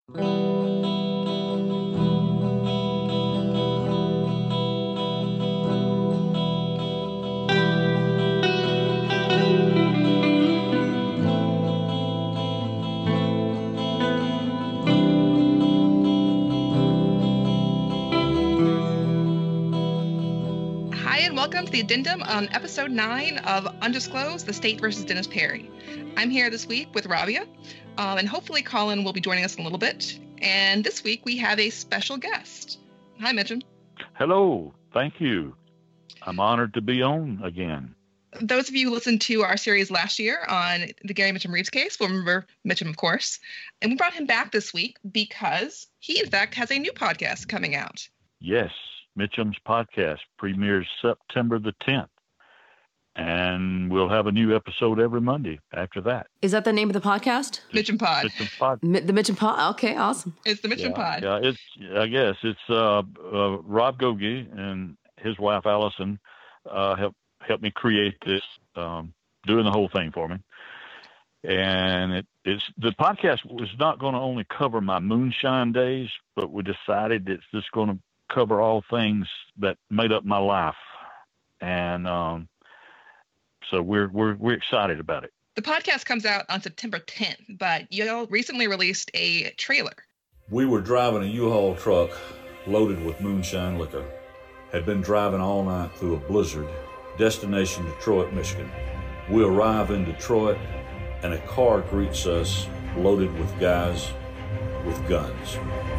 Hi, and welcome to the addendum on episode 9 of Undisclosed, The State versus Dennis Perry. I'm here this week with Rabia, and hopefully Colin will be joining us in a little bit. And this week we have a special guest. Hi, Mitchum. Hello. Thank you. I'm honored to be on again. Those of you who listened to our series last year on the Gary Mitchum Reeves case will remember Mitchum, of course. And we brought him back this week because he, in fact, has a new podcast coming out. Yes. Mitchum's podcast premieres September the 10th. And we'll have a new episode every Monday after that. Is that the name of the podcast? Mitchum Pod. Mitchum Pod. The Mitchum Pod? Okay, awesome. It's the Mitchum Pod. Yeah, I guess it's Rob Gogi and his wife Allison helped me create this, doing the whole thing for me. And the podcast was not going to only cover my moonshine days, but we decided it's just going to cover all things that made up my life. And so we're excited about it. The podcast comes out on September 10th, but y'all recently released a trailer. We were driving a U-Haul truck loaded with moonshine liquor. Had been driving all night through a blizzard. Destination Detroit, Michigan. We arrive in Detroit and a car greets us loaded with guys with guns.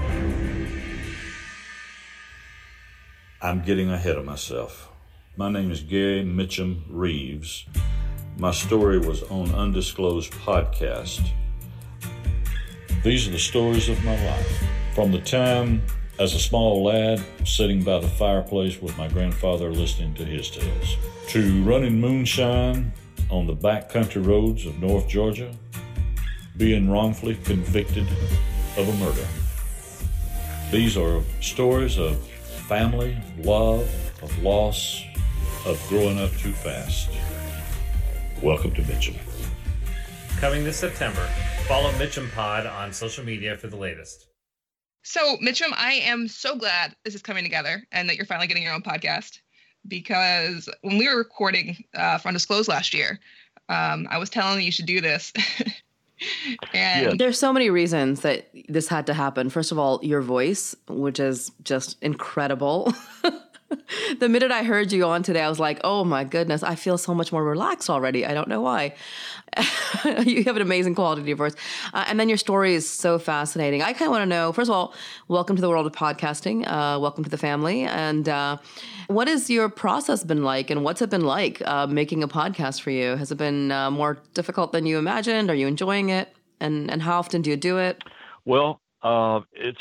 I'm getting ahead of myself. My name is Gary Mitchum Reeves. My story was on Undisclosed Podcast. These are the stories of my life. From the time as a small lad sitting by the fireplace with my grandfather listening to his tales, to running moonshine on the backcountry roads of North Georgia, being wrongfully convicted of a murder. These are stories of family, love, of loss, of growing up too fast. Welcome to Mitchum. Coming this September, follow Mitchum Pod on social media for the latest. So, Mitchum, I am so glad this is coming together and that you're finally getting your own podcast, because when we were recording for Undisclosed last year, I was telling you should do this. And There's so many reasons that this had to happen. First of all, your voice, which is just incredible. The minute I heard you on today, I was like, oh my goodness, I feel so much more relaxed already. I don't know why. You have an amazing quality to your voice. And then your story is so fascinating. I kind of want to know, first of all, welcome to the world of podcasting. Welcome to the family. And what has your process been like, and what's it been like making a podcast for you? Has it been more difficult than you imagined? Are you enjoying it? And how often do you do it? Well, it's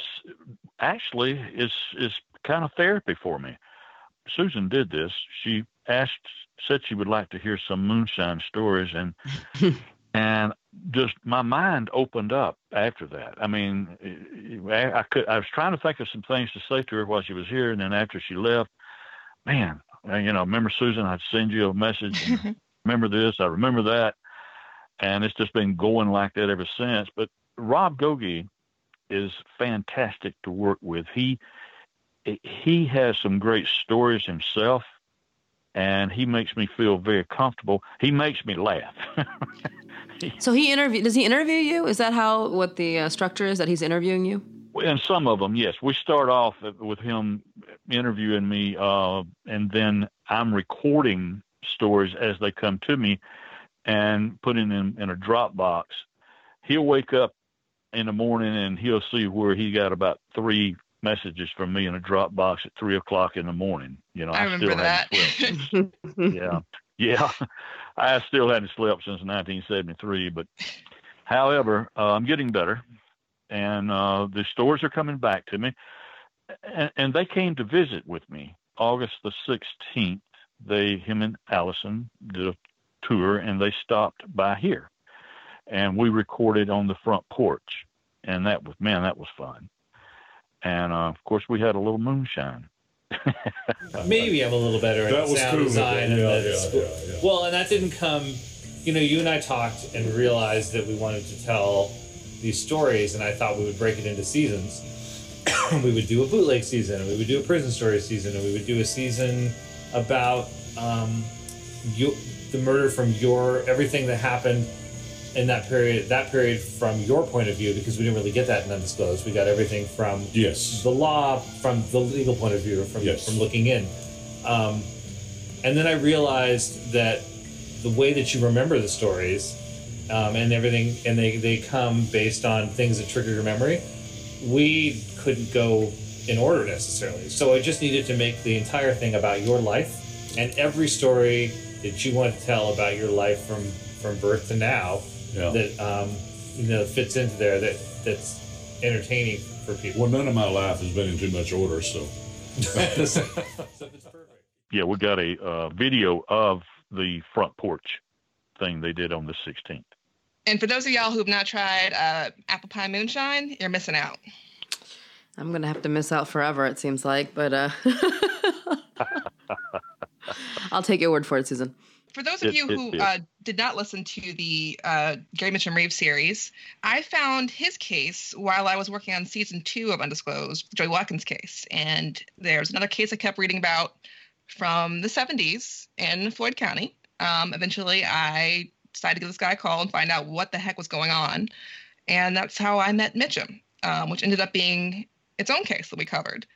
kind of therapy for me. Susan did this. She said she would like to hear some moonshine stories, and and just my mind opened up after that. I mean, I was trying to think of some things to say to her while she was here, and then after she left, man, remember Susan? I'd send you a message. And remember this? I remember that, and it's just been going like that ever since. But Rob Gogi is fantastic to work with. He has some great stories himself, and he makes me feel very comfortable. He makes me laugh. So does he interview you? Is that what the structure is, that he's interviewing you? And some of them, yes. We start off with him interviewing me, and then I'm recording stories as they come to me and putting them in a Dropbox. He'll wake up in the morning and he'll see where he got about 3 messages from me in a Dropbox at 3:00 in the morning. I remember that. Yeah. I still hadn't slept since 1973, but however, I'm getting better, and the stories are coming back to me, and they came to visit with me August the 16th. Him and Allison did a tour, and they stopped by here, and we recorded on the front porch, and that was fun. And, of course, we had a little moonshine. Maybe I'm a little better at sound design. Well, and that didn't come, you and I talked and realized that we wanted to tell these stories, and I thought we would break it into seasons. We would do a bootleg season, and we would do a prison story season, and we would do a season about the murder from everything that happened in that period from your point of view, because we didn't really get that in Undisclosed. We got everything from the law, from the legal point of view, from looking in. And then I realized that the way that you remember the stories and everything, and they come based on things that trigger your memory, we couldn't go in order necessarily. So I just needed to make the entire thing about your life, and every story that you want to tell about your life from birth to now that fits into there, that's entertaining for people. Well, none of my life has been in too much order, so. So it's perfect. Yeah, we got a video of the front porch thing they did on the 16th. And for those of y'all who have not tried apple pie moonshine, you're missing out. I'm going to have to miss out forever, it seems like, but I'll take your word for it, Susan. For those of you who did not listen to the Gary Mitchum-Reeves series, I found his case while I was working on season 2 of Undisclosed, Joy Watkins case. And there's another case I kept reading about from the 70s in Floyd County. Eventually, I decided to give this guy a call and find out what the heck was going on. And that's how I met Mitchum, which ended up being its own case that we covered.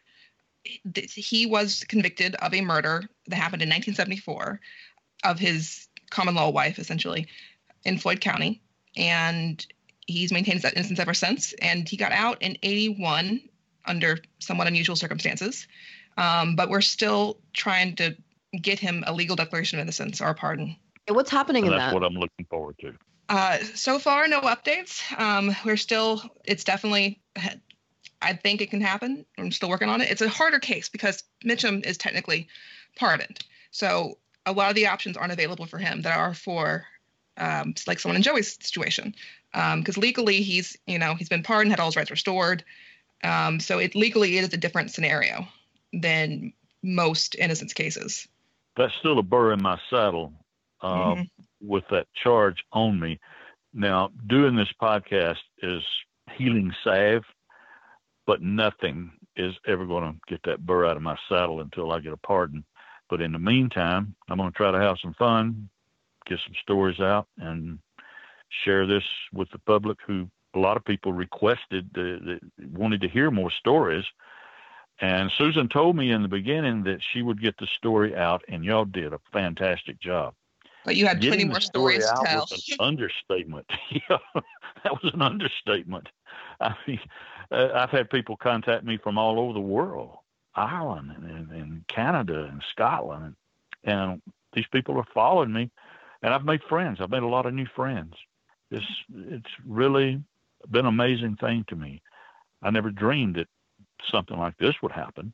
He was convicted of a murder that happened in 1974 of his common law wife, essentially, in Floyd County. And he's maintained that innocence ever since. And he got out in 81 under somewhat unusual circumstances. But we're still trying to get him a legal declaration of innocence or a pardon. What's happening in that? That's what I'm looking forward to. So far, no updates. It's definitely, I think it can happen. I'm still working on it. It's a harder case because Mitchum is technically pardoned. So a lot of the options aren't available for him that are for like someone in Joey's situation. Because legally he's been pardoned, had all his rights restored. So legally it is a different scenario than most innocence cases. That's still a burr in my saddle with that charge on me. Now, doing this podcast is healing salve, but nothing is ever going to get that burr out of my saddle until I get a pardon. But in the meantime, I'm going to try to have some fun, get some stories out, and share this with the public who a lot of people requested, wanted to hear more stories. And Susan told me in the beginning that she would get the story out, and y'all did a fantastic job. But you had plenty more stories to tell. Was an understatement. Yeah, that was an understatement. I mean, I've had people contact me from all over the world, Ireland and Canada and Scotland, and these people are following me, and I've made friends. I've made a lot of new friends. It's really been an amazing thing to me. I never dreamed that something like this would happen.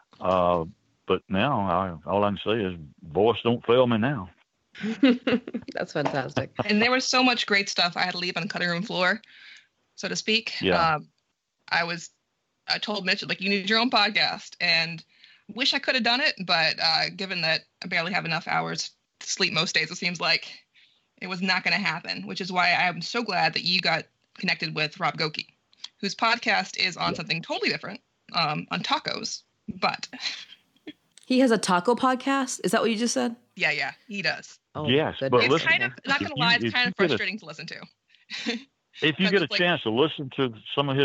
But now all I can say is voice don't fail me now. That's fantastic. And there was so much great stuff I had to leave on the cutting room floor, so to speak. Yeah. I told Mitch, like, you need your own podcast, and wish I could have done it, but given that I barely have enough hours to sleep most days, it seems like it was not going to happen, which is why I'm so glad that you got connected with Rob Goki, whose podcast is on something totally different, on tacos, but... He has a taco podcast? Is that what you just said? Yeah, he does. Oh, yes, goodness. but It's listen, kind of, not going to lie, it's kind of frustrating to listen to. if you get a chance to listen to some of his...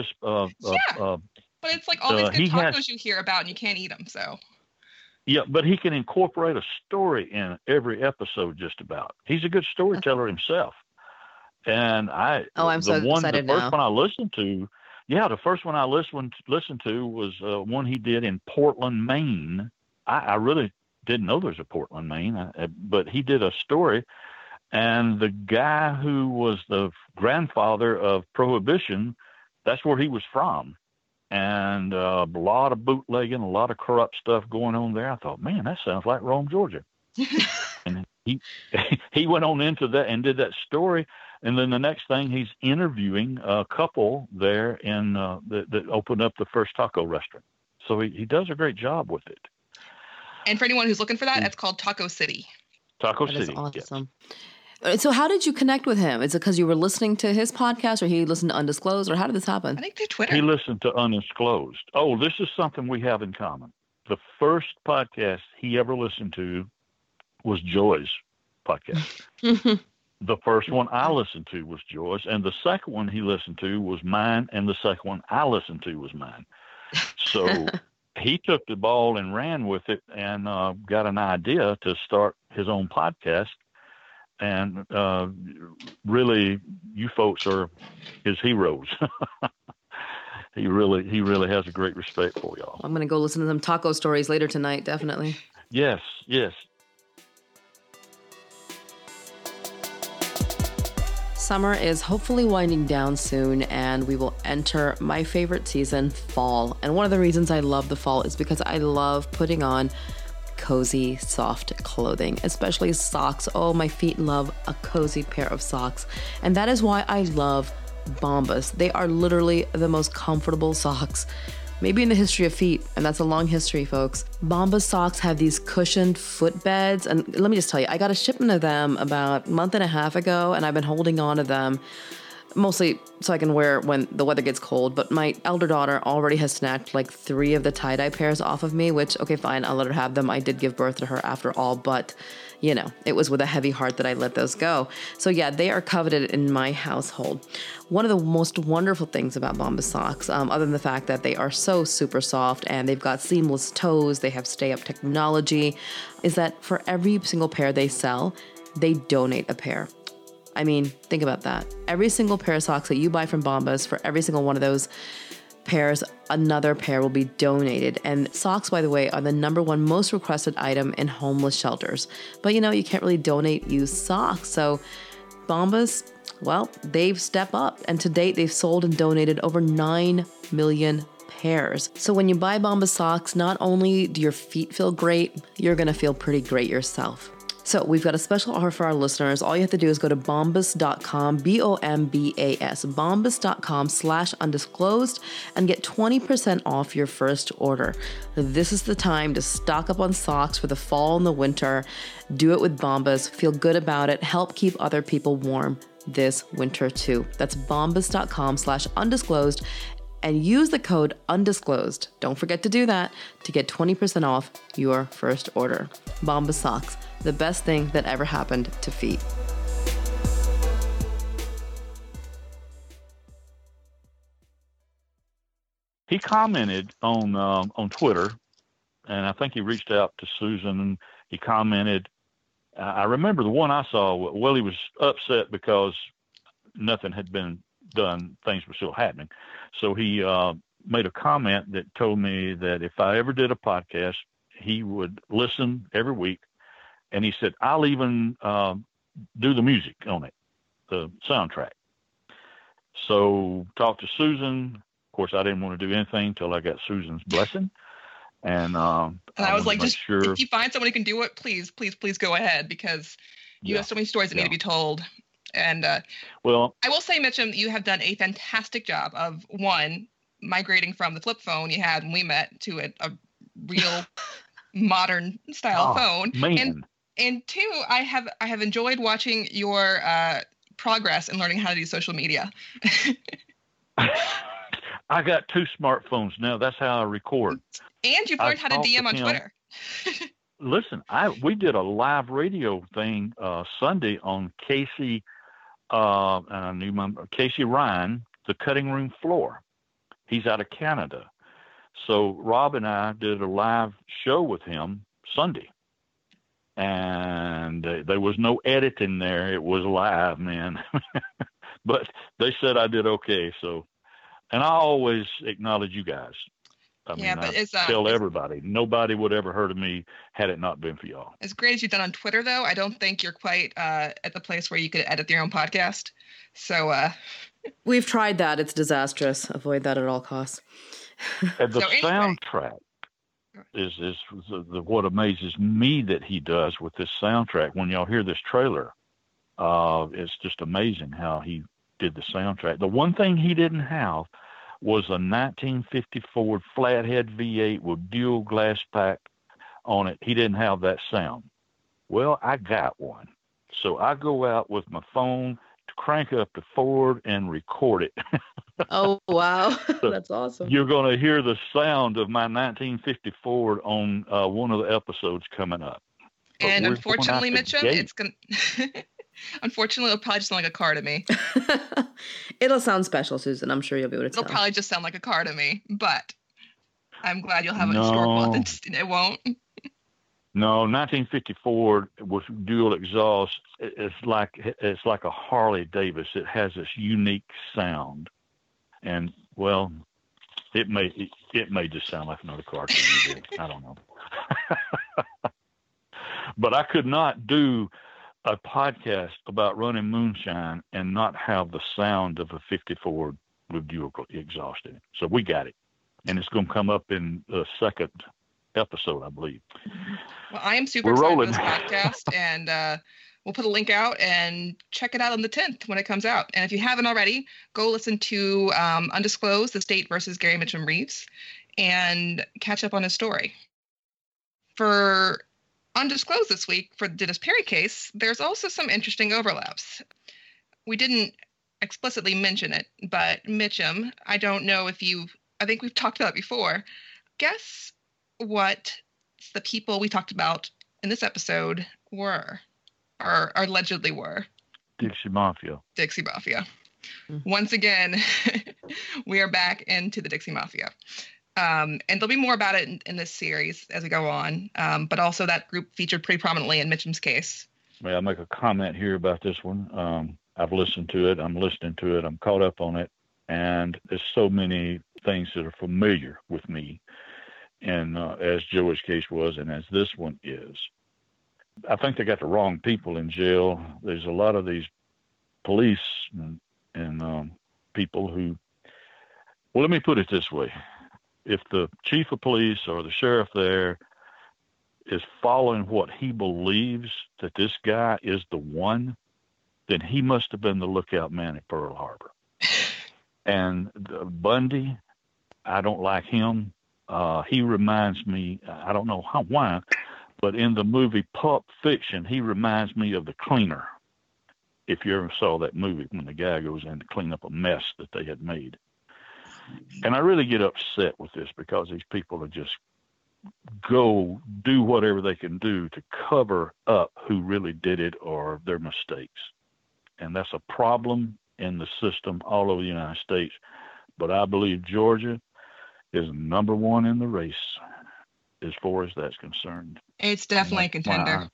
but it's like all these good tacos you hear about and you can't eat them, so... Yeah, but he can incorporate a story in every episode just about. He's a good storyteller himself. And I'm so excited now. The first one I listened to, the first one I listened to was one he did in Portland, Maine. I really didn't know there's a Portland, Maine, but he did a story. And the guy who was the grandfather of Prohibition, that's where he was from. And a lot of bootlegging, a lot of corrupt stuff going on there. I thought, man, that sounds like Rome, Georgia. And he went on into that and did that story. And then the next thing, he's interviewing a couple there in that opened up the first taco restaurant. So he does a great job with it. And for anyone who's looking for that, it's called Taco City. Taco That City. is awesome. Yes. So how did you connect with him? Is it because you were listening to his podcast, or he listened to Undisclosed, or how did this happen? I think through Twitter. He listened to Undisclosed. Oh, this is something we have in common. The first podcast he ever listened to was Joy's podcast. The first one I listened to was Joy's, and the second one he listened to was mine, and the second one I listened to was mine. So he took the ball and ran with it and got an idea to start his own podcast. And really, you folks are his heroes. He really has a great respect for y'all. I'm going to go listen to some taco stories later tonight, definitely. Yes, yes. Summer is hopefully winding down soon, and we will enter my favorite season, fall. And one of the reasons I love the fall is because I love putting on cozy, soft clothing, especially socks. Oh, my feet love a cozy pair of socks. And that is why I love Bombas. They are literally the most comfortable socks maybe in the history of feet, and that's a long history, folks. Bombas socks have these cushioned footbeds, and let me just tell you, I got a shipment of them about a month and a half ago, and I've been holding on to them mostly so I can wear when the weather gets cold. But my elder daughter already has snagged like 3 of the tie-dye pairs off of me, which, okay, fine, I'll let her have them. I did give birth to her after all, but you know, it was with a heavy heart that I let those go. So yeah, they are coveted in my household. One of the most wonderful things about Bombas socks, other than the fact that they are so super soft and they've got seamless toes, they have stay-up technology, is that for every single pair they sell, they donate a pair. I mean, think about that. Every single pair of socks that you buy from Bombas, for every single one of those pairs, another pair will be donated. And socks, by the way, are the #1 most requested item in homeless shelters. But you know, you can't really donate used socks. So Bombas, well, they've stepped up. And to date, they've sold and donated over 9 million pairs. So when you buy Bombas socks, not only do your feet feel great, you're going to feel pretty great yourself. So we've got a special offer for our listeners. All you have to do is go to bombas.com, Bombas, bombas.com/undisclosed, and get 20% off your first order. This is the time to stock up on socks for the fall and the winter. Do it with Bombas. Feel good about it. Help keep other people warm this winter too. That's bombas.com/undisclosed. And use the code undisclosed. Don't forget to do that to get 20% off your first order. Bombas socks, the best thing that ever happened to feet. He commented on Twitter, and I think he reached out to Susan, and he commented. I remember the one I saw. Well, he was upset because nothing had been done. Things were still happening. So he made a comment that told me that if I ever did a podcast, he would listen every week. And he said, I'll even do the music on it, the soundtrack. So talked to Susan. Of course, I didn't want to do anything until I got Susan's blessing. And I was like, just sure. If you find someone who can do it, please go ahead, because you have so many stories that need to be told. And well, I will say, Mitchum, you have done a fantastic job of, one, migrating from the flip phone you had when we met to a real modern style phone. Man. And two, I have enjoyed watching your progress in learning how to do social media. I got 2 smartphones now. That's how I record. And you've learned how to DM on Twitter. Listen, we did a live radio thing Sunday on Casey. I knew Casey Ryan, the cutting room floor. He's out of Canada. So Rob and I did a live show with him Sunday. And there was no editing there. It was live, man. But they said I did okay. So, and I always acknowledge you guys. I tell everybody, nobody would ever heard of me had it not been for y'all. As great as you've done on Twitter, though, I don't think you're quite at the place where you could edit your own podcast. So we've tried that. It's disastrous. Avoid that at all costs. And the soundtrack is what amazes me that he does with this soundtrack. When y'all hear this trailer, it's just amazing how he did the soundtrack. The one thing he didn't have was a 1954 flathead V8 with dual glass pack on it. He didn't have that sound. Well, I got one. So I go out with my phone to crank up the Ford and record it. Oh, wow. That's awesome. You're going to hear the sound of my 1950 Ford on one of the episodes coming up. But and unfortunately, Mitchum, unfortunately, it'll probably just sound like a car to me. It'll sound special, Susan. I'm sure you'll be able to tell. It'll probably just sound like a car to me, but I'm glad you'll have a historical authenticity. It won't. No, 1954 with dual exhaust. It's like a Harley Davidson. It has this unique sound, and well, it may just sound like another car to me. I don't know. But I could not do a podcast about running moonshine and not have the sound of a 54 with dual exhaust in it. So we got it, and it's going to come up in the second episode, I believe. Well, I am super excited for this podcast, and we'll put a link out and check it out on the 10th when it comes out. And if you haven't already, go listen to Undisclosed: The State versus Gary Mitchum Reeves, and catch up on his story. For Undisclosed this week, for the Dennis Perry case, there's also some interesting overlaps. We didn't explicitly mention it, but Mitchum, I don't know if I think we've talked about it before. Guess what the people we talked about in this episode were, or allegedly were? Dixie Mafia. Dixie Mafia. Mm-hmm. Once again, we are back into the Dixie Mafia. And there'll be more about it in this series as we go on. But also that group featured pretty prominently in Mitchum's case. May I make a comment here about this one? I've listened to it. I'm listening to it. I'm caught up on it. And there's so many things that are familiar with me. And as Joey's case was, and as this one is. I think they got the wrong people in jail. There's a lot of these police and people who, well, let me put it this way. If the chief of police or the sheriff there is following what he believes that this guy is the one, then he must have been the lookout man at Pearl Harbor. And Bundy, I don't like him. He reminds me, I don't know why, but in the movie Pulp Fiction, he reminds me of the cleaner. If you ever saw that movie when the guy goes in to clean up a mess that they had made. And I really get upset with this because these people are just go do whatever they can do to cover up who really did it or their mistakes. And that's a problem in the system all over the United States. But I believe Georgia is number one in the race as far as that's concerned. It's definitely a contender.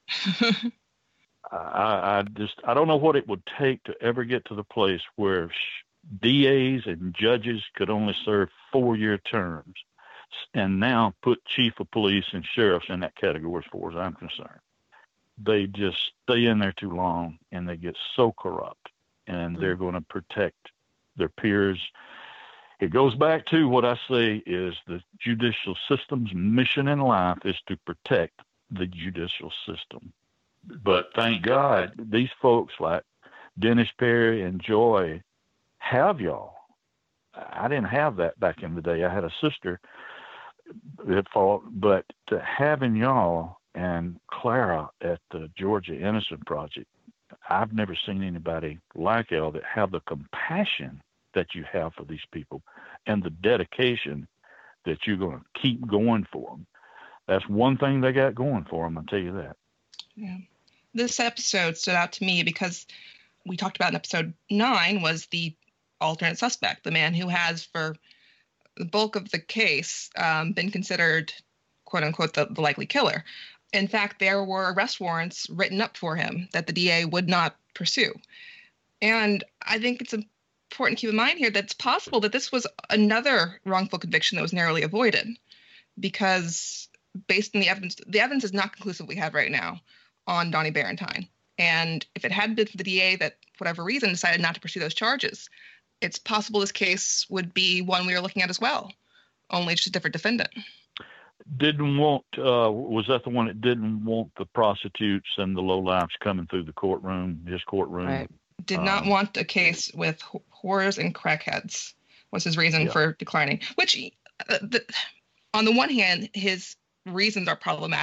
I don't know what it would take to ever get to the place where DAs and judges could only serve 4-year terms, and now put chief of police and sheriffs in that category as far as I'm concerned. They just stay in there too long, and they get so corrupt, and they're going to protect their peers. It goes back to what I say is the judicial system's mission in life is to protect the judicial system. But thank God, these folks like Dennis Perry and Joy have y'all. I didn't have that back in the day. I had a sister that fought, but to having y'all and Clara at the Georgia Innocent Project, I've never seen anybody like y'all that have the compassion that you have for these people and the dedication that you're going to keep going for them. That's one thing they got going for them, I'll tell you that. Yeah. This episode stood out to me because we talked about in episode 9 was the alternate suspect, the man who has, for the bulk of the case, been considered, quote unquote, the likely killer. In fact, there were arrest warrants written up for him that the DA would not pursue. And I think it's important to keep in mind here that it's possible that this was another wrongful conviction that was narrowly avoided, because based on the evidence is not conclusive we have right now on Donnie Barentine. And if it had been the DA that, for whatever reason, decided not to pursue those charges, it's possible this case would be one we were looking at as well, only just a different defendant. Didn't want, was that the one that didn't want the prostitutes and the lowlifes coming through the courtroom, his courtroom? Right. Did not want a case with whores and crackheads was his reason for declining, which on the one hand, his reasons are problematic.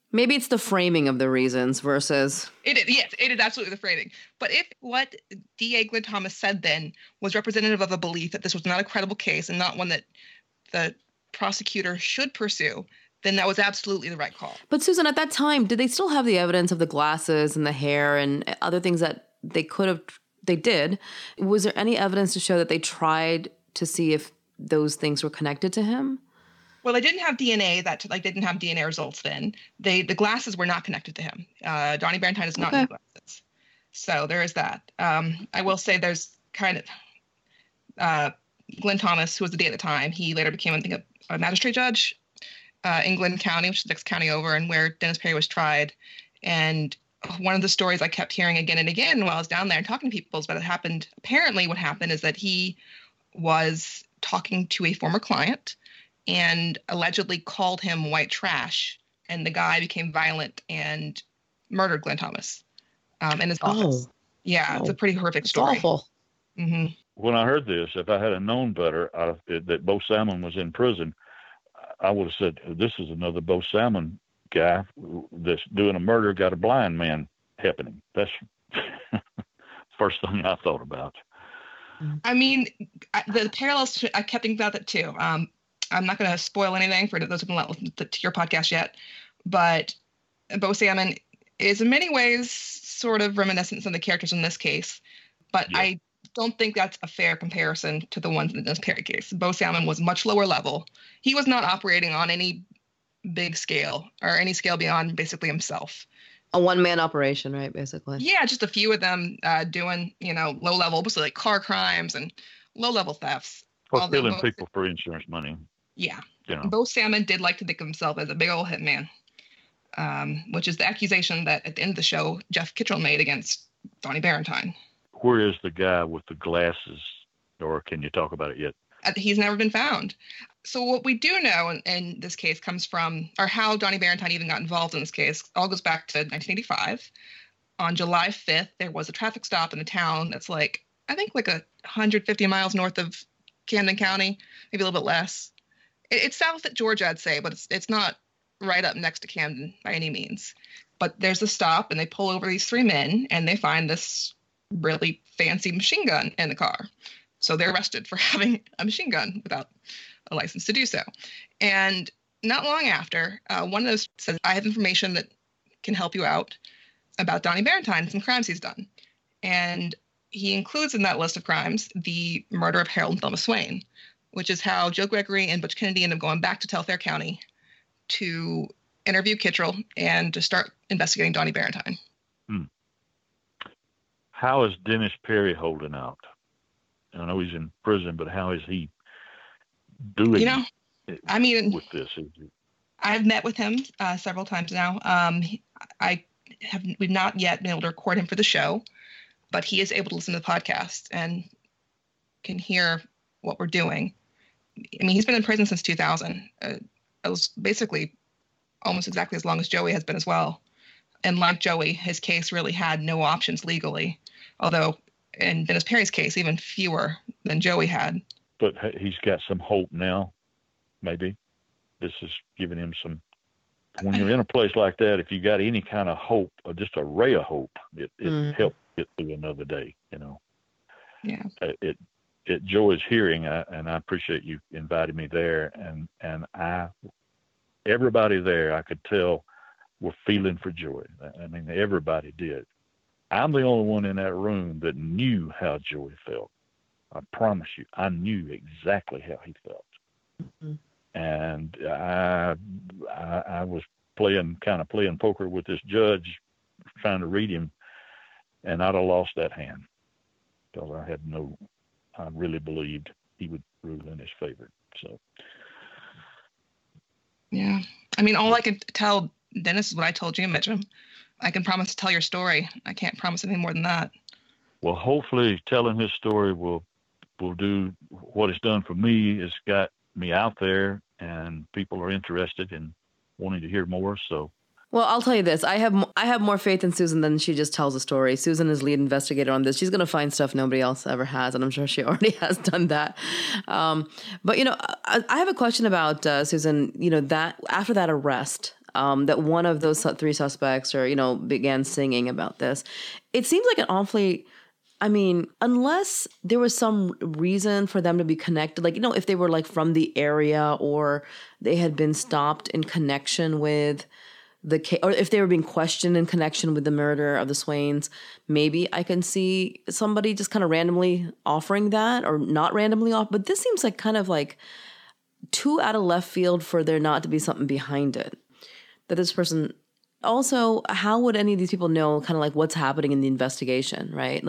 Maybe it's the framing of the reasons versus... Yes, it is absolutely the framing. But if what D.A. Glynn Thomas said then was representative of a belief that this was not a credible case and not one that the prosecutor should pursue, then that was absolutely the right call. But Susan, at that time, did they still have the evidence of the glasses and the hair and other things that they did? Was there any evidence to show that they tried to see if those things were connected to him? Well, they didn't have DNA. They didn't have DNA results then. The glasses were not connected to him. Donnie Barentine is not in the glasses. So there is that. I will say there's kind of Glynn Thomas, who was the DA at the time. He later became, I think, a magistrate judge in Glynn County, which is the next county over, and where Dennis Perry was tried. And one of the stories I kept hearing again and again while I was down there and talking to people is what happened. Apparently what happened is that he was talking to a former client and allegedly called him white trash, and the guy became violent and murdered Glynn Thomas in his office. It's a pretty horrific story. It's awful. Mm-hmm. When I heard this, if I had known better that Bo Salmon was in prison, I would have said, this is another Bo Salmon guy that's doing a murder, got a blind man helping. That's the first thing I thought about. I mean, the parallels, I kept thinking about that too. I'm not going to spoil anything for those who haven't listened to your podcast yet, but Bo Salmon is in many ways sort of reminiscent of the characters in this case, but I don't think that's a fair comparison to the ones in the Dennis Perry case. Bo Salmon was much lower level. He was not operating on any big scale or any scale beyond basically himself. A one-man operation, right, basically? Yeah, just a few of them doing, low level, mostly like car crimes and low-level thefts. Or stealing people for insurance money. Yeah. Bo Salmon did like to think of himself as a big old hitman, which is the accusation that at the end of the show, Jeff Kittrell made against Donnie Barentine. Where is the guy with the glasses, or can you talk about it yet? He's never been found. So what we do know in this case comes from, or how Donnie Barentine even got involved in this case, all goes back to 1985. On July 5th, there was a traffic stop in a town that's I think 150 miles north of Camden County, maybe a little bit less. It's south of Georgia, I'd say, but it's not right up next to Camden by any means. But there's a stop, and they pull over these three men, and they find this really fancy machine gun in the car. So they're arrested for having a machine gun without a license to do so. And not long after, one of those says, I have information that can help you out about Donnie Barentine and some crimes he's done. And he includes in that list of crimes the murder of Harold and Thelma Swain, which is how Joe Gregory and Butch Kennedy ended up going back to Telfair County to interview Kittrell and to start investigating Donnie Barentine. How is Dennis Perry holding out? I know he's in prison, but how is he doing with this? I've met with him several times now. We've not yet been able to record him for the show, but he is able to listen to the podcast and can hear what we're doing. I mean, he's been in prison since 2000. It was basically almost exactly as long as Joey has been as well. And like Joey, his case really had no options legally, although in Dennis Perry's case, even fewer than Joey had. But he's got some hope now, maybe. This is giving him some... When you're in a place like that, if you got any kind of hope, or just a ray of hope, it helps get through another day, Yeah. At Joey's hearing, and I appreciate you inviting me there, and everybody there, I could tell, were feeling for Joey. I mean, everybody did. I'm the only one in that room that knew how Joey felt. I promise you, I knew exactly how he felt. Mm-hmm. And I was playing poker with this judge, trying to read him, and I'd have lost that hand because I really believed he would rule in his favor. So, yeah, I mean, all I could tell Dennis is what I told you, Mitchum. I can promise to tell your story. I can't promise anything more than that. Well, hopefully telling his story will do what it's done for me. It's got me out there, and people are interested in wanting to hear more. So, well, I'll tell you this: I have more faith in Susan than she just tells a story. Susan is lead investigator on this. She's going to find stuff nobody else ever has, and I'm sure she already has done that. But I have a question about Susan. That after that arrest, that one of those three suspects began singing about this. It seems like an awfully, unless there was some reason for them to be connected, if they were from the area or they had been stopped in connection with the case, or if they were being questioned in connection with the murder of the Swains, maybe I can see somebody just kind of randomly offering that, or not randomly off. But this seems kind of too out of left field for there not to be something behind it. That this person also, how would any of these people know kind of what's happening in the investigation, right?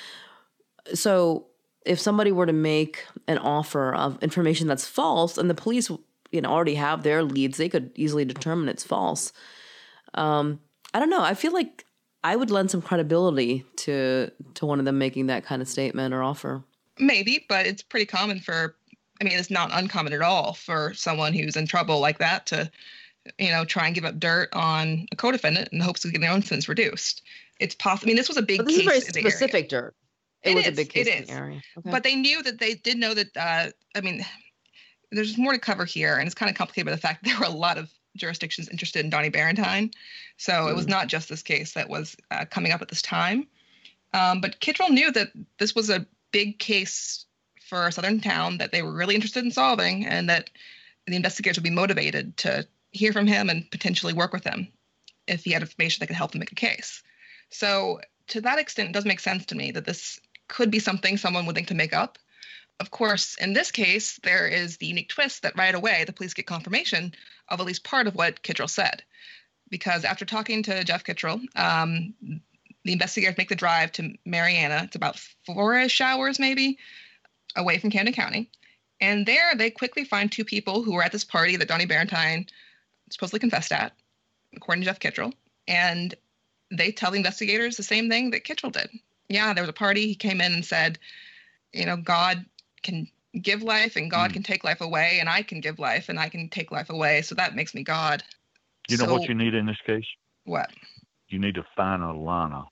So if somebody were to make an offer of information that's false, and the police, already have their leads, they could easily determine it's false. I don't know. I feel like I would lend some credibility to one of them making that kind of statement or offer. Maybe, but it's pretty common it's not uncommon at all for someone who's in trouble like that to try and give up dirt on a co-defendant in the hopes of getting their own sentence reduced. It's possible. This was a big case. This is very specific dirt. It was a big case in the area. Okay. But they knew that they did know that, there's more to cover here, and it's kind of complicated by the fact that there were a lot of jurisdictions interested in Donnie Barentine. So it was not just this case that was coming up at this time. But Kittrell knew that this was a big case for a southern town that they were really interested in solving, and that the investigators would be motivated to hear from him and potentially work with him if he had information that could help them make a case. So to that extent, it does make sense to me that this could be something someone would think to make up. Of course, in this case, there is the unique twist that right away the police get confirmation of at least part of what Kittrell said. Because after talking to Jeff Kittrell, the investigators make the drive to Marianna. It's about 4-ish hours maybe away from Camden County. And there they quickly find two people who were at this party that Donnie Barentine supposedly confessed at, according to Jeff Kittrell. And they tell the investigators the same thing that Kittrell did. Yeah, there was a party. He came in and said, God can give life and God can take life away, and I can give life and I can take life away. So that makes me God. You know what you need in this case? What? You need to find a Lana.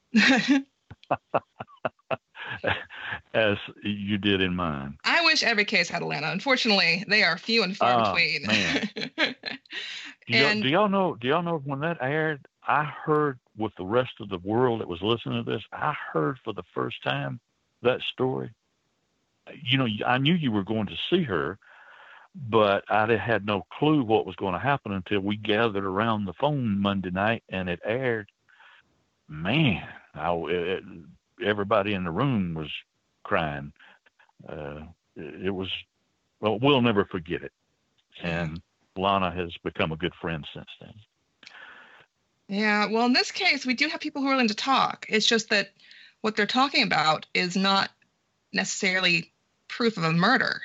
As you did in mine. I wish every case had Atlanta. Unfortunately, they are few and far between. Man. Do y'all know when that aired? I heard with the rest of the world that was listening to this, I heard for the first time that story. I knew you were going to see her, but I had no clue what was going to happen until we gathered around the phone Monday night and it aired. Man, everybody in the room was crying. It was, well, we'll never forget it. And Lana has become a good friend since then. Yeah, well, in this case, we do have people who are willing to talk. It's just that what they're talking about is not necessarily proof of a murder.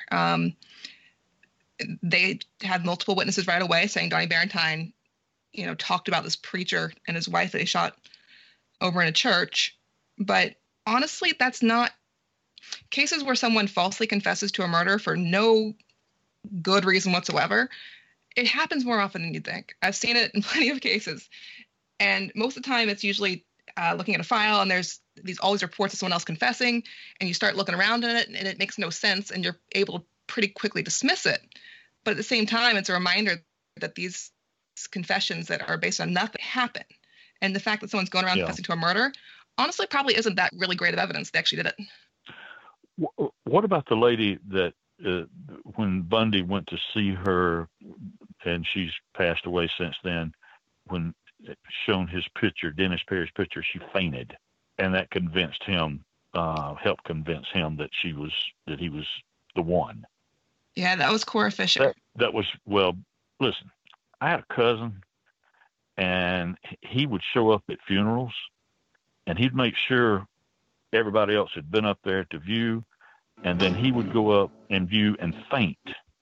They had multiple witnesses right away saying Donnie Barentine, talked about this preacher and his wife that he shot over in a church. But honestly, that's not cases where someone falsely confesses to a murder for no good reason whatsoever. It happens more often than you'd think. I've seen it in plenty of cases. And most of the time, it's usually looking at a file and there's all these reports of someone else confessing, and you start looking around in it and it makes no sense and you're able to pretty quickly dismiss it. But at the same time, it's a reminder that these confessions that are based on nothing happen. And the fact that someone's going around confessing to a murder, honestly, probably isn't that really great of evidence they actually did it. What about the lady that when Bundy went to see her, and she's passed away since then, when shown his picture, Dennis Perry's picture, she fainted, and that convinced him, helped convince him that he was the one. Yeah, that was Cora Fisher. That was, well, listen, I had a cousin, and he would show up at funerals, and he'd make sure everybody else had been up there to view, and then he would go up and view and faint.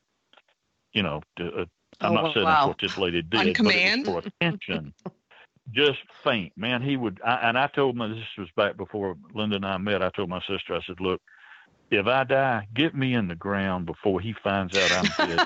I'm not saying that's what this lady did, on command? But it was for attention. Just faint, man. He would, and I told him, this was back before Linda and I met, I told my sister, I said, look, if I die, get me in the ground before he finds out I'm dead.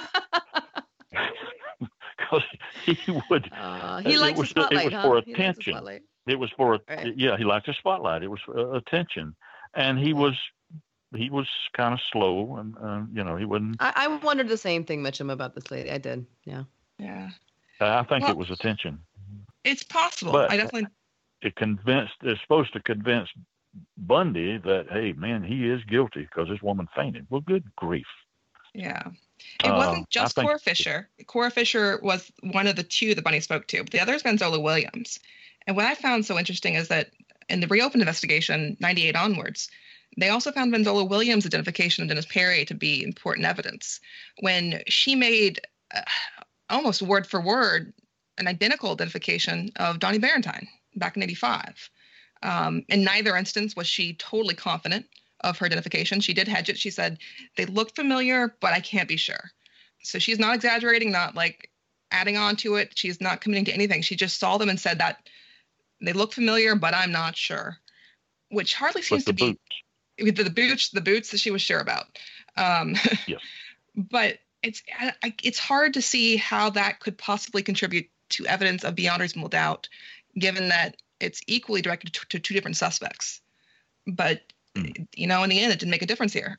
Because he would. He likes the spotlight. It was for attention. It was for, yeah, he liked the spotlight. It was for attention. And he was kind of slow, and he wouldn't. I wondered the same thing, Mitchum, about this lady. I did, yeah. Yeah. I think it was attention. It's possible. But I definitely. They're supposed to convince Bundy that, hey, man, he is guilty because this woman fainted. Well, good grief. Yeah. It wasn't just Cora Fisher. Cora Fisher was one of the two that Bundy spoke to, but the other is Benzola Williams. And what I found so interesting is that in the reopened investigation, 98 onwards, they also found Benzola Williams' identification of Dennis Perry to be important evidence. When she made almost word for word an identical identification of Donnie Barentine back in 85. In neither instance was she totally confident of her identification. She did hedge it. She said, they look familiar, but I can't be sure. So she's not exaggerating, not like adding on to it. She's not committing to anything. She just saw them and said that they look familiar, but I'm not sure, which hardly seems to be the boots that she was sure about. Yes. But it's hard to see how that could possibly contribute to evidence of beyond reasonable doubt, given that it's equally directed to two different suspects. But, in the end, it didn't make a difference here.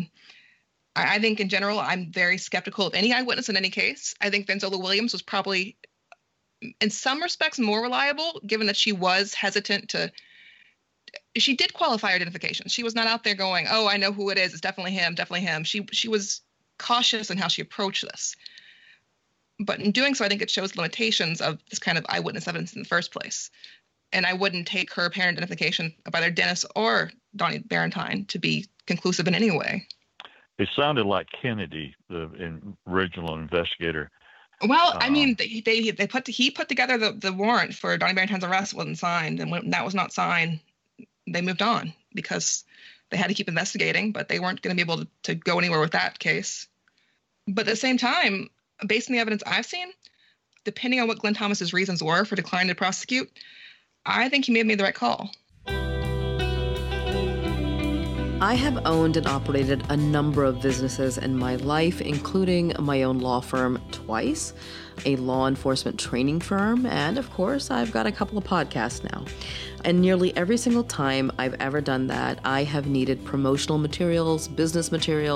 I think in general, I'm very skeptical of any eyewitness in any case. I think Benzola Williams was probably, in some respects, more reliable, given that she was hesitant to. She did qualify her identification. She was not out there going, "Oh, I know who it is. It's definitely him. Definitely him." She was cautious in how she approached this. But in doing so, I think it shows limitations of this kind of eyewitness evidence in the first place. And I wouldn't take her apparent identification of either Dennis or Donnie Barentine to be conclusive in any way. It sounded like Kennedy, the original investigator. Well, I mean, he put together the warrant for Donnie Barentine's arrest. Wasn't signed, and when that was not signed, they moved on because they had to keep investigating, but they weren't going to be able to go anywhere with that case. But at the same time, based on the evidence I've seen, depending on what Glenn Thomas's reasons were for declining to prosecute, I think he may have made the right call. I have owned and operated a number of businesses in my life, including my own law firm twice, a law enforcement training firm, and of course, I've got a couple of podcasts now. And nearly every single time I've ever done that, I have needed promotional materials, business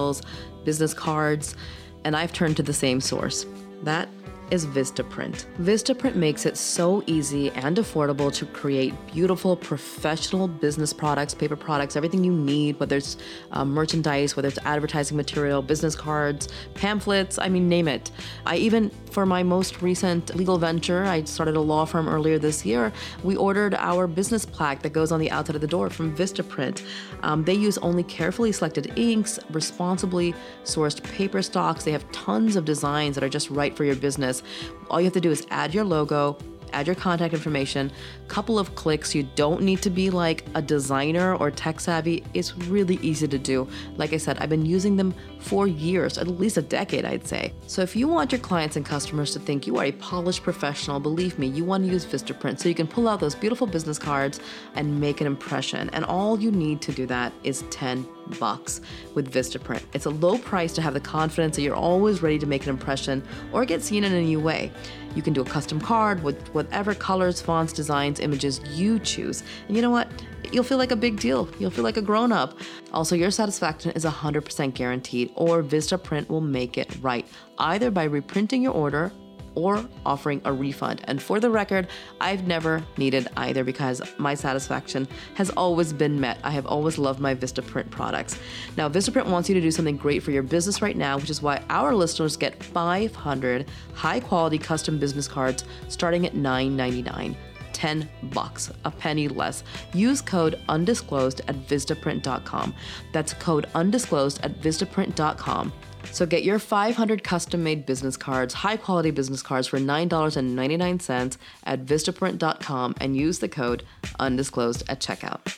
cards, and I've turned to the same source. That is Vistaprint. Vistaprint makes it so easy and affordable to create beautiful professional business products, paper products, everything you need, whether it's merchandise, whether it's advertising material, business cards, pamphlets, name it. For my most recent legal venture, I started a law firm earlier this year. We ordered our business plaque that goes on the outside of the door from Vistaprint. They use only carefully selected inks, responsibly sourced paper stocks. They have tons of designs that are just right for your business. All you have to do is add your logo, add your contact information, couple of clicks. You don't need to be like a designer or tech savvy. It's really easy to do. Like I said, I've been using them for years, at least a decade, I'd say. So if you want your clients and customers to think you are a polished professional, believe me, you want to use Vistaprint so you can pull out those beautiful business cards and make an impression. And all you need to do that is $10 with Vistaprint. It's a low price to have the confidence that you're always ready to make an impression or get seen in a new way. You can do a custom card with whatever colors, fonts, designs, images you choose. And you know what? You'll feel like a big deal. You'll feel like a grown-up. Also, your satisfaction is 100% guaranteed, or Vistaprint will make it right, either by reprinting your order or offering a refund. And for the record, I've never needed either because my satisfaction has always been met. I have always loved my Vistaprint products. Now, Vistaprint wants you to do something great for your business right now, which is why our listeners get 500 high-quality custom business cards starting at $9.99. $10, a penny less. Use code undisclosed at Vistaprint.com. That's code undisclosed at Vistaprint.com. So get your 500 custom-made business cards, high-quality business cards for $9.99 at Vistaprint.com and use the code undisclosed at checkout.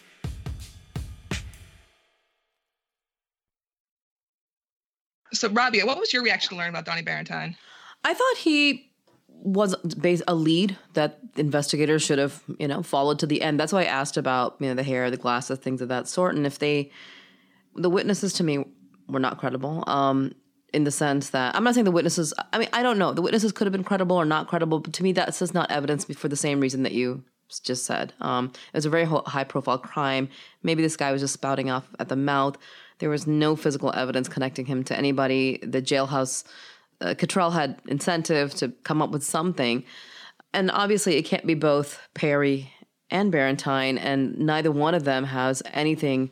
So, Rabia, what was your reaction to learning about Donnie Barentine? I thought he was a lead that investigators should have, followed to the end. That's why I asked about, the hair, the glasses, things of that sort. And if the witnesses to me were not credible, in the sense that, I'm not saying the witnesses, I don't know. The witnesses could have been credible or not credible, but to me, that's just not evidence for the same reason that you just said. It was a very high-profile crime. Maybe this guy was just spouting off at the mouth. There was no physical evidence connecting him to anybody. The jailhouse Cottrell had incentive to come up with something. And obviously it can't be both Perry and Barentine, and neither one of them has anything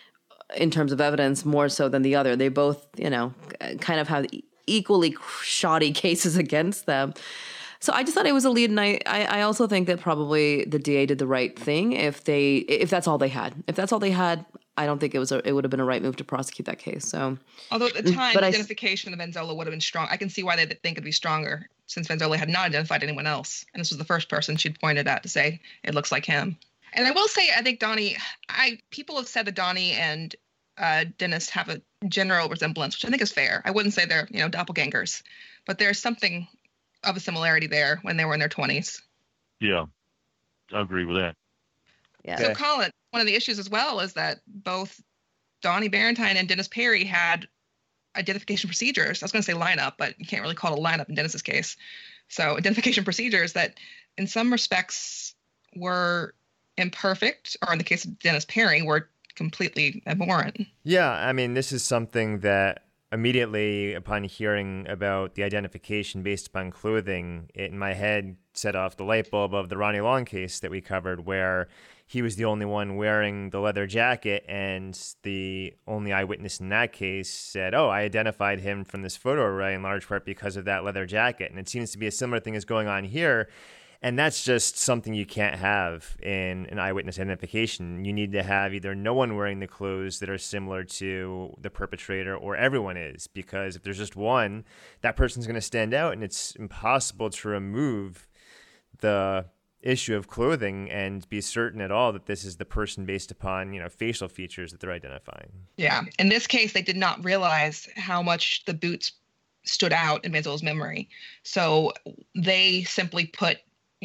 in terms of evidence more so than the other. They both, kind of have equally shoddy cases against them. So I just thought it was a lead, and I also think that probably the DA did the right thing if that's all they had. If that's all they had, I don't think it would have been a right move to prosecute that case. So, although at the time, the identification of Vanzola would have been strong. I can see why they think it'd be stronger since Vanzola had not identified anyone else, and this was the first person she'd pointed at to say it looks like him. And I will say, I think people have said that Donnie and Dennis have a general resemblance, which I think is fair. I wouldn't say they're doppelgangers, but there's something of a similarity there when they were in their 20s. Yeah, I agree with that. Yeah. So Colin, one of the issues as well is that both Donnie Barentine and Dennis Perry had identification procedures. I was going to say lineup, but you can't really call it a lineup in Dennis's case. So identification procedures that in some respects were imperfect, or in the case of Dennis Perry, were completely abhorrent. Yeah, I mean, this is something that immediately upon hearing about the identification based upon clothing, it in my head set off the light bulb of the Ronnie Long case that we covered, where he was the only one wearing the leather jacket, and the only eyewitness in that case said, I identified him from this photo array in large part because of that leather jacket. And it seems to be a similar thing is going on here. And that's just something you can't have in an eyewitness identification. You need to have either no one wearing the clothes that are similar to the perpetrator, or everyone is, because if there's just one, that person's going to stand out, and it's impossible to remove the issue of clothing and be certain at all that this is the person based upon, facial features that they're identifying. Yeah. In this case, they did not realize how much the boots stood out in Vanzola's memory. So they simply put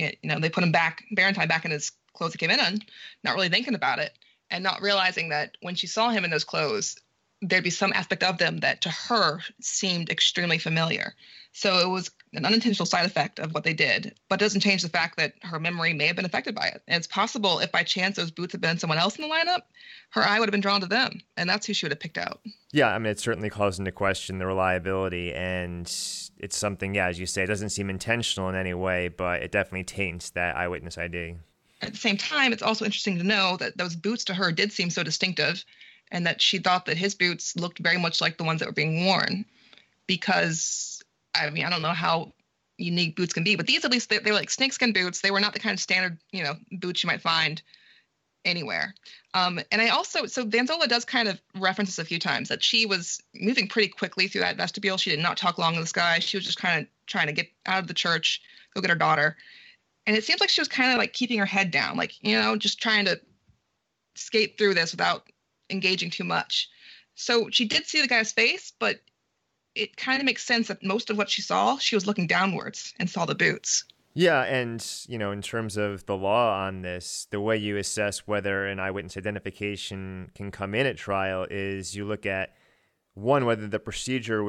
him back, Barentine back in his clothes he came in on, not really thinking about it, and not realizing that when she saw him in those clothes, there'd be some aspect of them that to her seemed extremely familiar. So it was an unintentional side effect of what they did, but it doesn't change the fact that her memory may have been affected by it. And it's possible if by chance those boots had been someone else in the lineup, her eye would have been drawn to them, and that's who she would have picked out. Yeah, I mean, it certainly calls into question the reliability, and it's something, as you say, it doesn't seem intentional in any way, but it definitely taints that eyewitness ID. At the same time, it's also interesting to know that those boots to her did seem so distinctive, and that she thought that his boots looked very much like the ones that were being worn, because, I mean, I don't know how unique boots can be, but these, at least, they were like snakeskin boots. They were not the kind of standard, boots you might find anywhere. And so Vanzola does kind of reference this a few times, that she was moving pretty quickly through that vestibule. She did not talk long to this guy. She was just kind of trying to get out of the church, go get her daughter. And it seems like she was kind of like keeping her head down, like, just trying to skate through this without engaging too much. So she did see the guy's face, but it kind of makes sense that most of what she saw, she was looking downwards and saw the boots. Yeah, and, in terms of the law on this, the way you assess whether an eyewitness identification can come in at trial is you look at, one, whether the procedure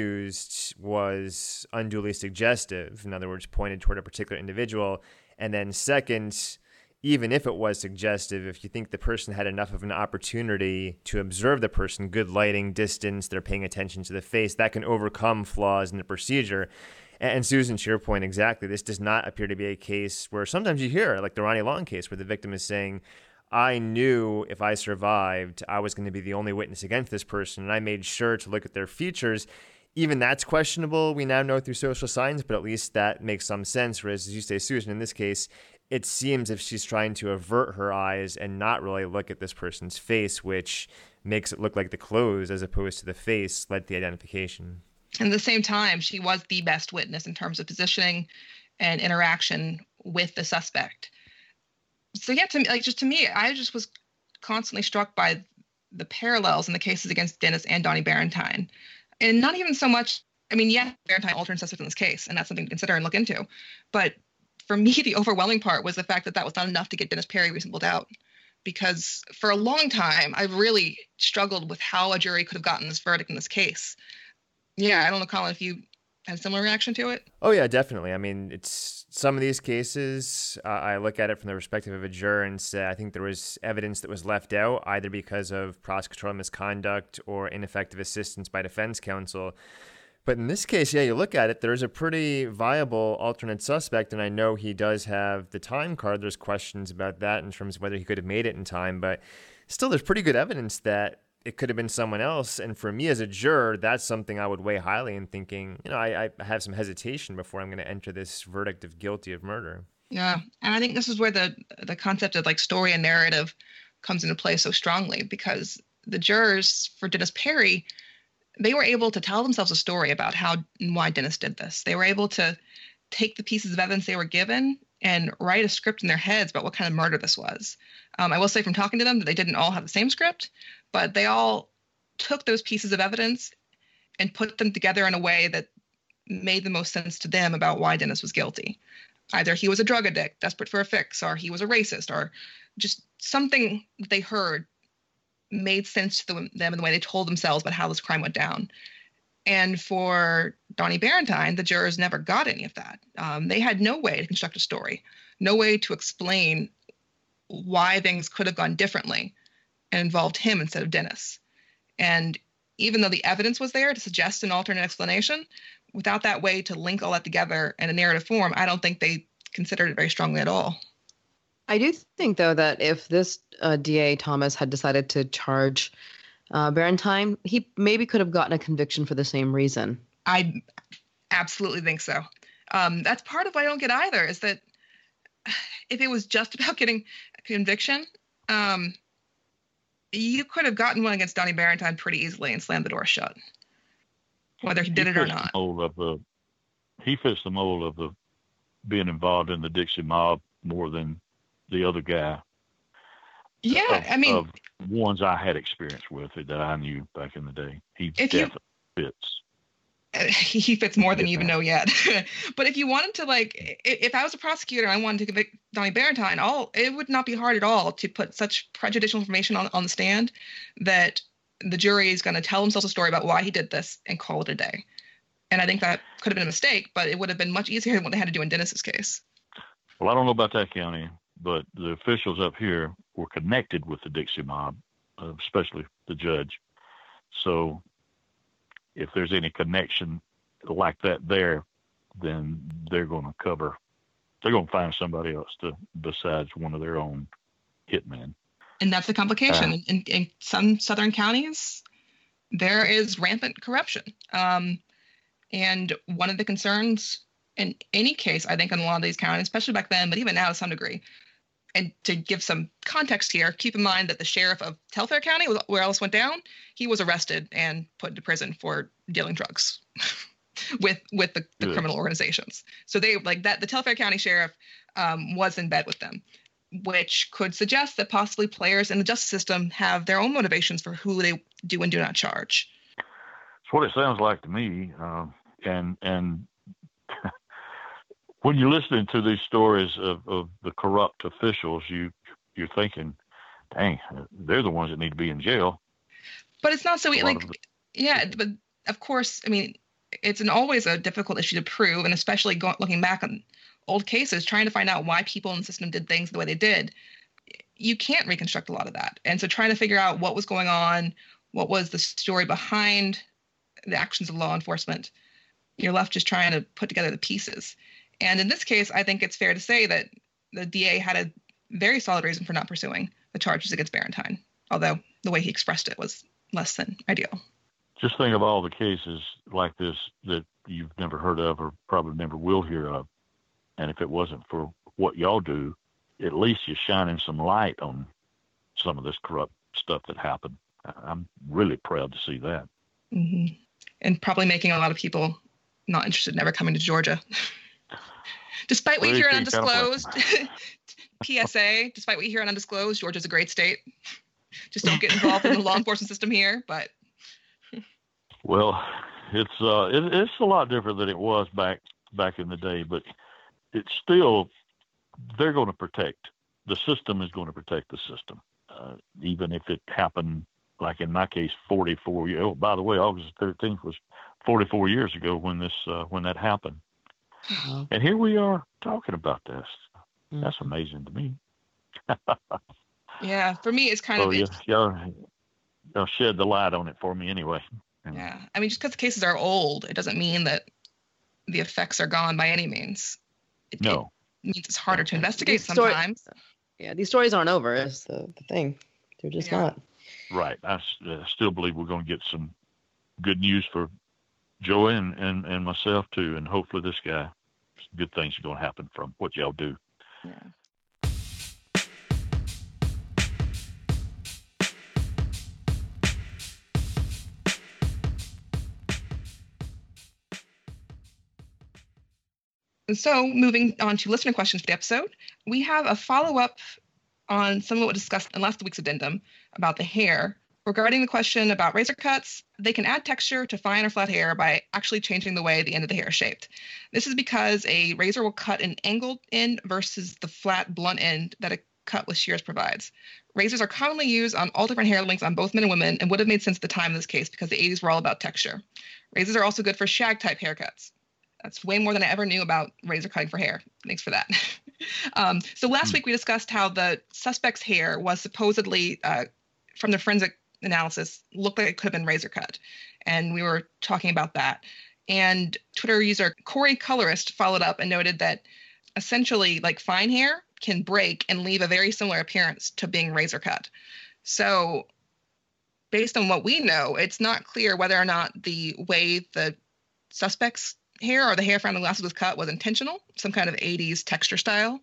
was unduly suggestive, in other words, pointed toward a particular individual, and then second, even if it was suggestive, if you think the person had enough of an opportunity to observe the person, good lighting, distance, they're paying attention to the face, that can overcome flaws in the procedure. And Susan, to your point exactly, this does not appear to be a case where sometimes you hear, like the Ronnie Long case, where the victim is saying, I knew if I survived, I was going to be the only witness against this person, and I made sure to look at their features. Even that's questionable, we now know through social signs, but at least that makes some sense. Whereas, as you say, Susan, in this case, it seems if she's trying to avert her eyes and not really look at this person's face, which makes it look like the clothes as opposed to the face led to the identification. And at the same time, she was the best witness in terms of positioning and interaction with the suspect. So yeah, to me, I just was constantly struck by the parallels in the cases against Dennis and Donnie Barentine. And not even so much, Barentine alternate suspect in this case, and that's something to consider and look into. But for me, the overwhelming part was the fact that was not enough to get Dennis Perry reasonable doubt. Because for a long time, I really struggled with how a jury could have gotten this verdict in this case. Yeah, I don't know, Colin, if you had a similar reaction to it. Oh, yeah, definitely. I mean, it's some of these cases, I look at it from the perspective of a juror and say, I think there was evidence that was left out, either because of prosecutorial misconduct or ineffective assistance by defense counsel. But in this case, yeah, you look at it, there's a pretty viable alternate suspect, and I know he does have the time card. There's questions about that in terms of whether he could have made it in time, but still there's pretty good evidence that it could have been someone else. And for me as a juror, that's something I would weigh highly in thinking, I have some hesitation before I'm going to enter this verdict of guilty of murder. Yeah. And I think this is where the concept of like story and narrative comes into play so strongly, because the jurors for Dennis Perry, they were able to tell themselves a story about how and why Dennis did this. They were able to take the pieces of evidence they were given and write a script in their heads about what kind of murder this was. I will say from talking to them that they didn't all have the same script, but they all took those pieces of evidence and put them together in a way that made the most sense to them about why Dennis was guilty. Either he was a drug addict, desperate for a fix, or he was a racist, or just something that they heard made sense to them in the way they told themselves about how this crime went down. And for Donnie Barentine, the jurors never got any of that. They had no way to construct a story, no way to explain why things could have gone differently and involved him instead of Dennis. And even though the evidence was there to suggest an alternate explanation, without that way to link all that together in a narrative form, I don't think they considered it very strongly at all. I do think, though, that if this DA Thomas had decided to charge Barentine, he maybe could have gotten a conviction for the same reason. I absolutely think so. That's part of what I don't get either, is that if it was just about getting a conviction, you could have gotten one against Donnie Barentine pretty easily and slammed the door shut, whether he did it or not. He fits the mold of the being involved in the Dixie Mob more than the other guy. Yeah, of ones I had experience with that I knew back in the day. He definitely fits. He fits more than you even know yet. But if you wanted to, like, if I was a prosecutor and I wanted to convict Donnie Barentine, it would not be hard at all to put such prejudicial information on the stand that the jury is going to tell themselves a story about why he did this and call it a day. And I think that could have been a mistake, but it would have been much easier than what they had to do in Dennis's case. Well, I don't know about that county, but the officials up here were connected with the Dixie Mob, especially the judge. So if there's any connection like that there, then they're going to find somebody else besides one of their own hitmen. And that's the complication. In some southern counties, there is rampant corruption. And one of the concerns in any case, I think in a lot of these counties, especially back then, but even now to some degree, and to give some context here, keep in mind that the sheriff of Telfair County, where all this went down, he was arrested and put into prison for dealing drugs with the criminal organizations. So they the Telfair County sheriff was in bed with them, which could suggest that possibly players in the justice system have their own motivations for who they do and do not charge. That's what it sounds like to me. And when you're listening to these stories of the corrupt officials, you're thinking, dang, they're the ones that need to be in jail. But it's not so but of course, I mean, it's always a difficult issue to prove, and especially looking back on old cases, trying to find out why people in the system did things the way they did. You can't reconstruct a lot of that. And so trying to figure out what was going on, what was the story behind the actions of law enforcement, you're left just trying to put together the pieces. And in this case, I think it's fair to say that the DA had a very solid reason for not pursuing the charges against Barentine, although the way he expressed it was less than ideal. Just think of all the cases like this that you've never heard of or probably never will hear of. And if it wasn't for what y'all do, at least you're shining some light on some of this corrupt stuff that happened. I'm really proud to see that. Mm-hmm. And probably making a lot of people not interested in ever coming to Georgia. Despite what you hear on Undisclosed, PSA, despite what you hear on Undisclosed, Georgia's a great state. Just don't get involved in the law enforcement system here. But well, it's a lot different than it was back in the day. But it's still, they're going to protect. The system is going to protect the system, even if it happened, like in my case, 44 years. Oh, by the way, August 13th was 44 years ago when that happened. Uh-huh. And here we are talking about this. Mm-hmm. That's amazing to me. Yeah, for me, it's kind of. Y'all shed the light on it for me anyway. Yeah. I mean, just because the cases are old, it doesn't mean that the effects are gone by any means. It means it's harder to investigate sometimes. These stories aren't over. Is the thing. They're just not. Right. I still believe we're going to get some good news for Joey and myself too, and hopefully this guy, good things are going to happen from what y'all do. Yeah. So moving on to listener questions for the episode, we have a follow-up on some of what was discussed in last week's addendum about the hair. Regarding the question about razor cuts, they can add texture to fine or flat hair by actually changing the way the end of the hair is shaped. This is because a razor will cut an angled end versus the flat, blunt end that a cut with shears provides. Razors are commonly used on all different hair lengths on both men and women and would have made sense at the time in this case because the 80s were all about texture. Razors are also good for shag-type haircuts. That's way more than I ever knew about razor cutting for hair. Thanks for that. So last week we discussed how the suspect's hair was supposedly, from the forensic analysis, looked like it could have been razor cut. And we were talking about that. And Twitter user Corey Colorist followed up and noted that essentially like fine hair can break and leave a very similar appearance to being razor cut. So based on what we know, it's not clear whether or not the way the suspect's hair or the hair found in the glasses was cut was intentional, some kind of 80s texture style,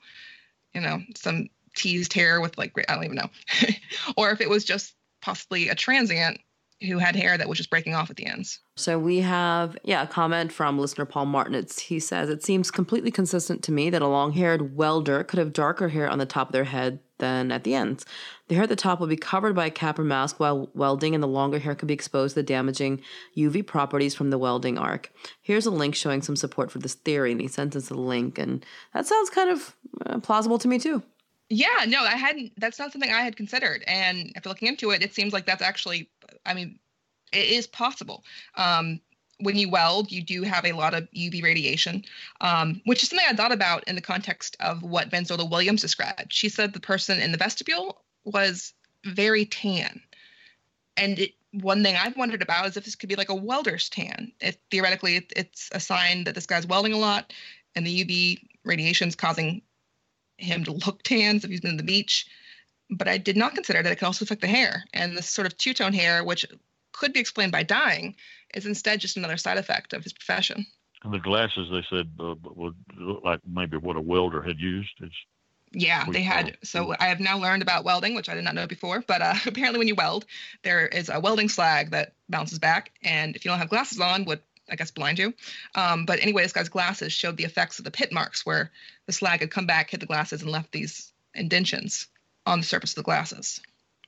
some teased hair with I don't even know, or if it was just possibly a transient who had hair that was just breaking off at the ends. So we have, a comment from listener Paul Martinitz. He says, it seems completely consistent to me that a long-haired welder could have darker hair on the top of their head than at the ends. The hair at the top would be covered by a cap or mask while welding, and the longer hair could be exposed to the damaging UV properties from the welding arc. Here's a link showing some support for this theory, and he sent us a link, and that sounds kind of plausible to me too. Yeah, no, that's not something I had considered. And after looking into it, it seems like that's actually, it is possible. When you weld, you do have a lot of UV radiation, which is something I thought about in the context of what Benzola Williams described. She said the person in the vestibule was very tan. And one thing I've wondered about is if this could be like a welder's tan. Theoretically, it's a sign that this guy's welding a lot and the UV radiation's causing him to look tan if he's been to the beach. But I did not consider that it could also affect the hair. And this sort of two-tone hair, which could be explained by dyeing, is instead just another side effect of his profession. And the glasses, they said, would look like maybe what a welder had used. They had. So I have now learned about welding, which I did not know before. But apparently when you weld, there is a welding slag that bounces back. And if you don't have glasses on, would, I guess, blind you. But anyway, this guy's glasses showed the effects of the pit marks where the slag had come back, hit the glasses, and left these indentions on the surface of the glasses.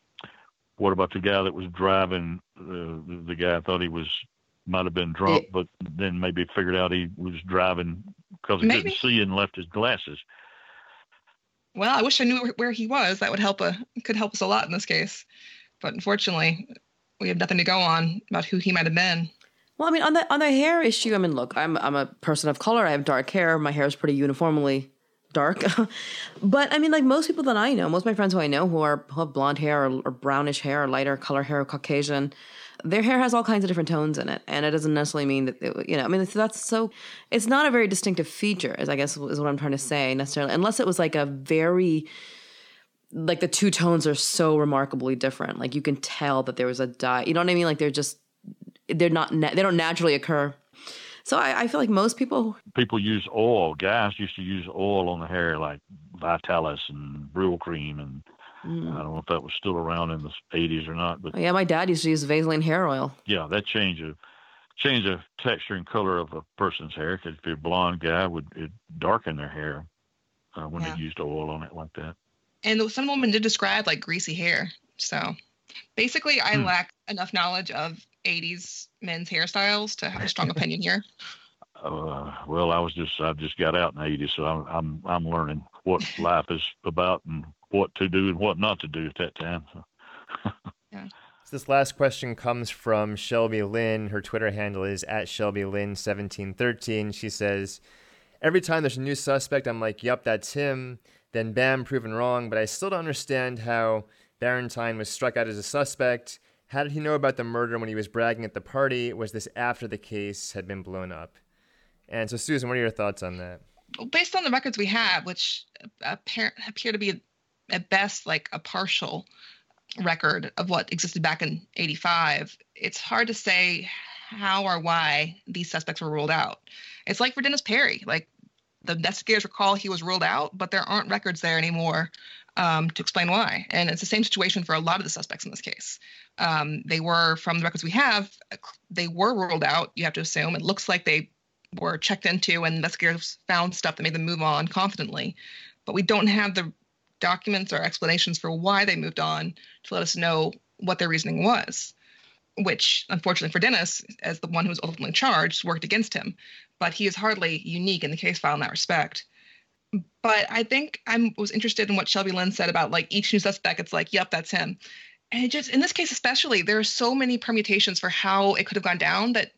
What about the guy that was driving? The guy thought he might have been drunk, but then maybe figured out he was driving because he couldn't see and left his glasses. Well, I wish I knew where he was. That could help us a lot in this case. But unfortunately, we have nothing to go on about who he might have been. Well, on the hair issue, look, I'm a person of color. I have dark hair. My hair is pretty uniformly dark. But like most people that I know, most of my friends who I know who have blonde hair or brownish hair or lighter color hair or Caucasian, their hair has all kinds of different tones in it. And it doesn't necessarily mean that, that's so, it's not a very distinctive feature, I guess is what I'm trying to say necessarily, unless it was like a very, like the two tones are so remarkably different. Like you can tell that there was a dye, you know what I mean? Like they don't naturally occur. So I feel like most people use oil. Guys used to use oil on the hair, like Vitalis and Brylcreem, and I don't know if that was still around in the 80s or not. But my dad used to use Vaseline hair oil. Yeah, that change of texture and color of a person's hair. Because if you're a blonde guy, it darken their hair when they used oil on it like that. And some women did describe like greasy hair. So basically, I lack enough knowledge of 80s men's hairstyles to have a strong opinion here. Well, I just got out in the 80s, so I'm learning what life is about and what to do and what not to do at that time. So. Yeah. So this last question comes from Shelby Lynn. Her Twitter handle is @ShelbyLynn1713. She says, every time there's a new suspect, I'm like, yep, that's him. Then bam, proven wrong. But I still don't understand how Barentine was struck out as a suspect, How did he know about the murder when he was bragging at the party? Was this after the case had been blown up? And so, Susan, what are your thoughts on that? Based on the records we have, which appear to be at best like a partial record of what existed back in 85, it's hard to say how or why these suspects were ruled out. It's like for Dennis Perry, like the investigators recall he was ruled out, but there aren't records there anymore to explain why. And it's the same situation for a lot of the suspects in this case. They were, from the records we have, they were ruled out, you have to assume. It looks like they were checked into and investigators found stuff that made them move on confidently. But we don't have the documents or explanations for why they moved on to let us know what their reasoning was, which, unfortunately for Dennis, as the one who was ultimately charged, worked against him. But he is hardly unique in the case file in that respect. But I think I was interested in what Shelby Lynn said about like each new suspect. It's like, yep, that's him. And it just, in this case especially, there are so many permutations for how it could have gone down that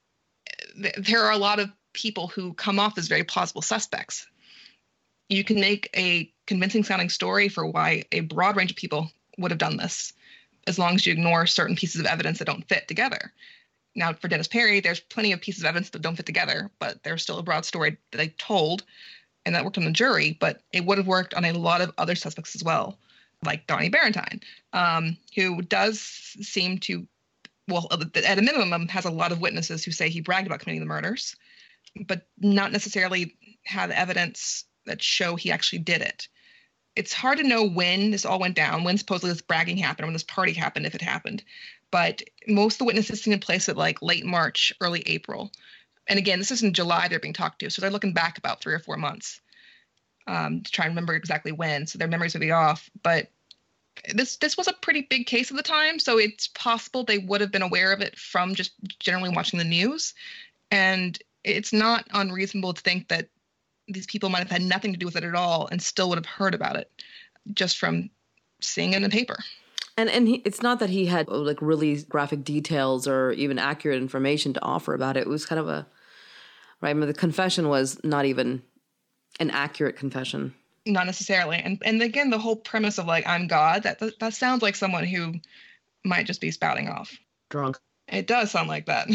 there are a lot of people who come off as very plausible suspects. You can make a convincing sounding story for why a broad range of people would have done this, as long as you ignore certain pieces of evidence that don't fit together. Now, for Dennis Perry, there's plenty of pieces of evidence that don't fit together, but there's still a broad story that they told, and that worked on the jury, but it would have worked on a lot of other suspects as well, like Donnie Barentine, who does seem to, well, at a minimum, has a lot of witnesses who say he bragged about committing the murders, but not necessarily have evidence that show he actually did it. It's hard to know when this all went down, when supposedly this bragging happened, or when this party happened, if it happened. But most of the witnesses seem to place it like late March, early April. And again, this is in July they're being talked to, so they're looking back about 3 or 4 months to try and remember exactly when, so their memories will be off. But this was a pretty big case at the time, so it's possible they would have been aware of it from just generally watching the news. And it's not unreasonable to think that these people might have had nothing to do with it at all and still would have heard about it just from seeing it in the paper. And it's not that he had like really graphic details or even accurate information to offer about it. It was kind of right? I mean, the confession was not even an accurate confession. Not necessarily. And again, the whole premise of like, I'm God, that sounds like someone who might just be spouting off. Drunk. It does sound like that.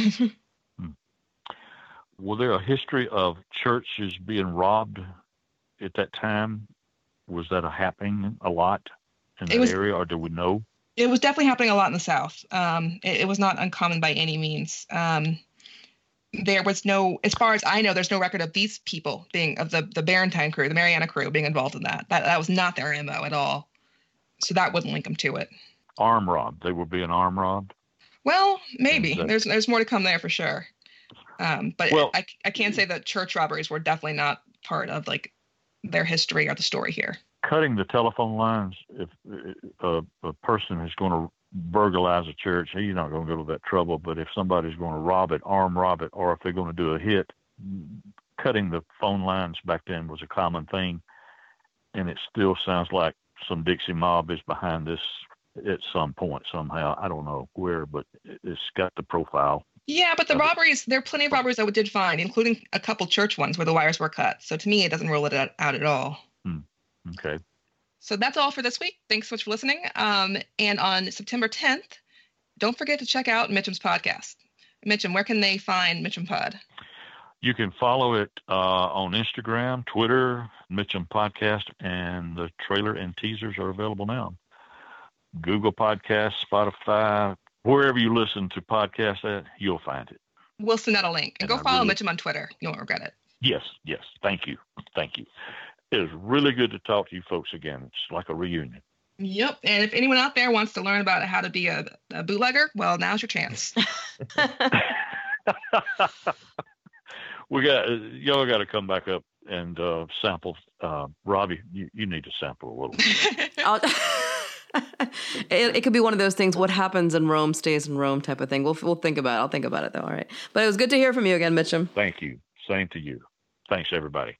Was there a history of churches being robbed at that time? Was that happening a lot in that area, or do we know? It was definitely happening a lot in the South. It was not uncommon by any means. There was no, as far as I know, there's no record of these people being, of the Barentine crew, the Mariana crew, being involved in that. That was not their MO at all. So that wouldn't link them to it. Arm robbed. They were being arm robbed? Well, maybe. There's more to come there for sure. But well, I can't say that church robberies were definitely not part of like their history or the story here. Cutting the telephone lines, if a person is going to burglarize a church, he's not going to go to that trouble. But if somebody's going to rob it, arm rob it, or if they're going to do a hit, cutting the phone lines back then was a common thing. And it still sounds like some Dixie mob is behind this at some point somehow. I don't know where, but it's got the profile. Yeah, but the robberies, there are plenty of robberies I did find, including a couple church ones where the wires were cut. So to me, it doesn't rule it out at all. Okay. So that's all for this week. Thanks so much for listening. And on September 10th, don't forget to check out Mitchum's podcast. Mitchum, where can they find Mitchum Pod? You can follow it on Instagram, Twitter, Mitchum Podcast, and the trailer and teasers are available now. Google Podcasts, Spotify, wherever you listen to podcasts at, you'll find it. We'll send out a link. And go follow Mitchum on Twitter. You won't regret it. Yes. Thank you. It was really good to talk to you folks again. It's like a reunion. Yep. And if anyone out there wants to learn about how to be a bootlegger, well, now's your chance. Y'all got to come back up and sample. Robbie, you need to sample a little. It could be one of those things. What happens in Rome stays in Rome type of thing. We'll think about it. I'll think about it though. All right. But it was good to hear from you again, Mitchum. Thank you. Same to you. Thanks, everybody.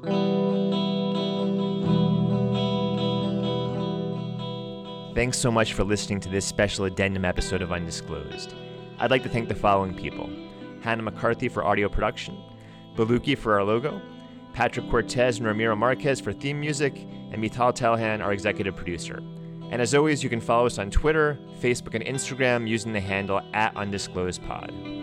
Thanks so much for listening to this special addendum episode of Undisclosed. I'd like to thank the following people: Hannah McCarthy for audio production, Baluki for our logo, Patrick Cortez and Ramiro Marquez for theme music, and Mital Telhan, our executive producer. And as always, you can follow us on Twitter, Facebook, and Instagram using the handle @UndisclosedPod.